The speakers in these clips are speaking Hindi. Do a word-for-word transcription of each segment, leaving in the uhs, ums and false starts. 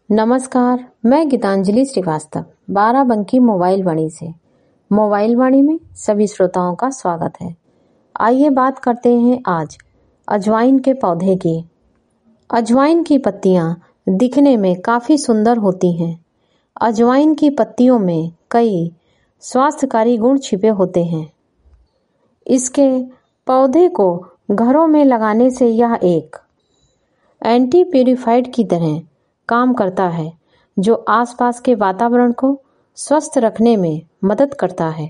नमस्कार, मैं गीतांजलि श्रीवास्तव बाराबंकी मोबाइल वाणी से। मोबाइल वाणी में सभी श्रोताओं का स्वागत है। आइए बात करते हैं आज अजवाइन के पौधे की। अजवाइन की पत्तियां दिखने में काफी सुंदर होती हैं। अजवाइन की पत्तियों में कई स्वास्थ्यकारी गुण छिपे होते हैं। इसके पौधे को घरों में लगाने से यह एक एंटी प्यूरिफाइड की तरह काम करता है, जो आसपास के वातावरण को स्वस्थ रखने में मदद करता है।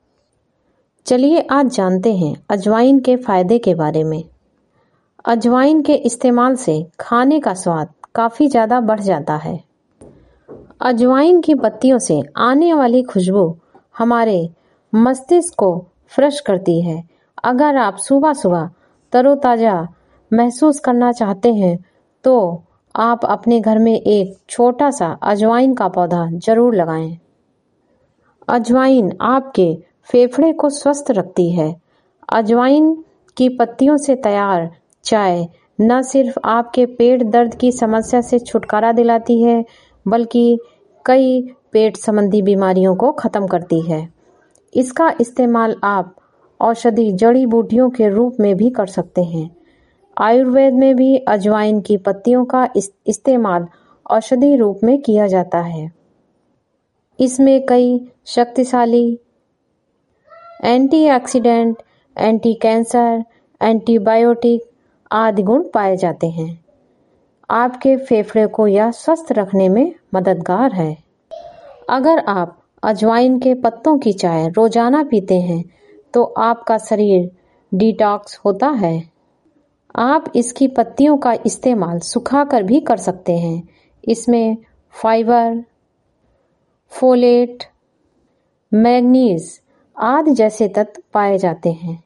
चलिए आज जानते हैं अजवाइन के फायदे के बारे में। अजवाइन के इस्तेमाल से खाने का स्वाद काफी ज्यादा बढ़ जाता है। अजवाइन की पत्तियों से आने वाली खुशबू हमारे मस्तिष्क को फ्रेश करती है। अगर आप सुबह सुबह तरोताजा महसूस करना चाहते हैं तो आप अपने घर में एक छोटा सा अजवाइन का पौधा जरूर लगाएं। अजवाइन आपके फेफड़े को स्वस्थ रखती है। अजवाइन की पत्तियों से तैयार चाय न सिर्फ आपके पेट दर्द की समस्या से छुटकारा दिलाती है, बल्कि कई पेट संबंधी बीमारियों को खत्म करती है। इसका इस्तेमाल आप औषधि जड़ी बूटियों के रूप में भी कर सकते हैं। आयुर्वेद में भी अजवाइन की पत्तियों का इस्तेमाल औषधि रूप में किया जाता है। इसमें कई शक्तिशाली एंटीऑक्सीडेंट, एंटी कैंसर, एंटीबायोटिक आदि गुण पाए जाते हैं। आपके फेफड़े को यह स्वस्थ रखने में मददगार है। अगर आप अजवाइन के पत्तों की चाय रोजाना पीते हैं तो आपका शरीर डिटॉक्स होता है। आप इसकी पत्तियों का इस्तेमाल सुखाकर भी कर सकते हैं। इसमें फाइबर, फोलेट, मैग्नीज आदि जैसे तत्व पाए जाते हैं।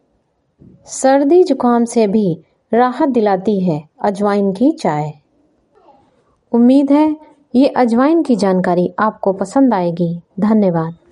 सर्दी जुकाम से भी राहत दिलाती है अजवाइन की चाय। उम्मीद है ये अजवाइन की जानकारी आपको पसंद आएगी। धन्यवाद।